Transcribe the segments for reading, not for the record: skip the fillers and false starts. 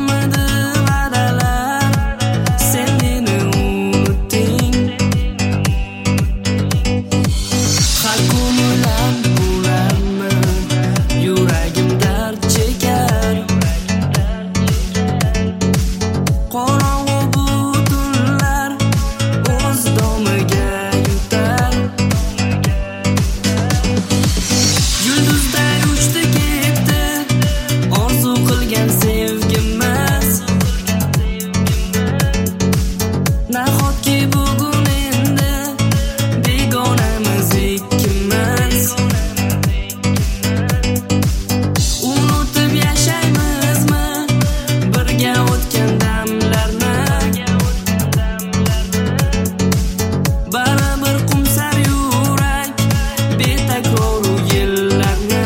qolmadi va'dalar, sen meni unutding. Har kun o'ylab bo'larman, yuragim dard chekar. Qorong'u bu tunlar o'z domiga yutar. Yulduzday uchdi ketdi, orzu qilgan sevgimiz. Nahotki bugun endi begonamiz ikkimiz. Unutib yashaymizmi birga o'tgan damlarni? Baribir qumsar yurak betakroru yillarni.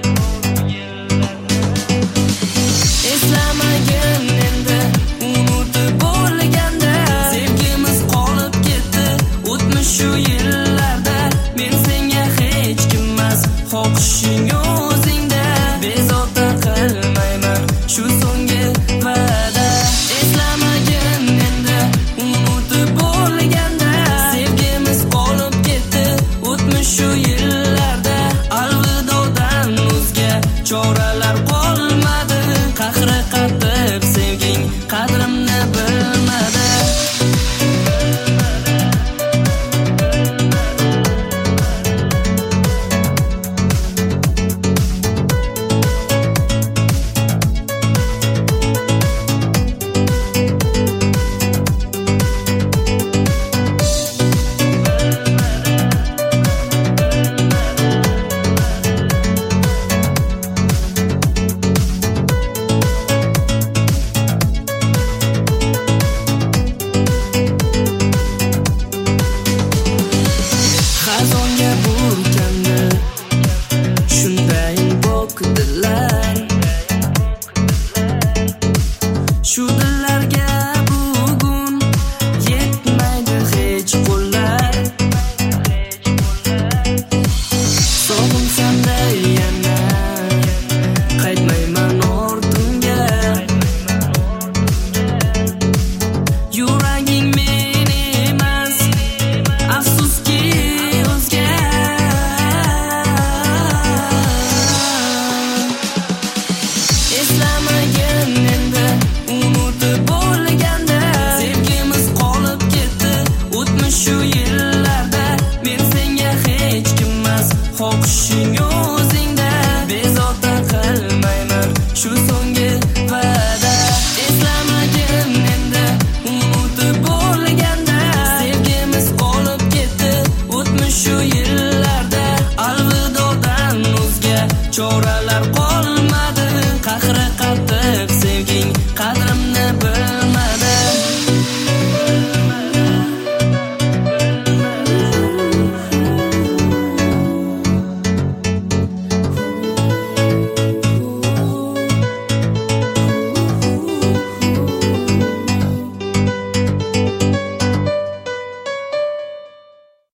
Eslamagin endi unutib bo'lganda, sevgimiz qolib ketdi o'tmish shu yillarda. Men senga hech kimmas, xohishing o'zingda. Bezovta qilmayman, shu so'nggi va'da. Eslamagin endi unutib bo'lganda, sevgimiz qolib ketdi o'tmish shu yillarda. Alvidodan o'zga choralar qolmadi, qahri qattiq sevging qadrimni bilmadi. Xazonga burkandi shunday bokdilar. Shu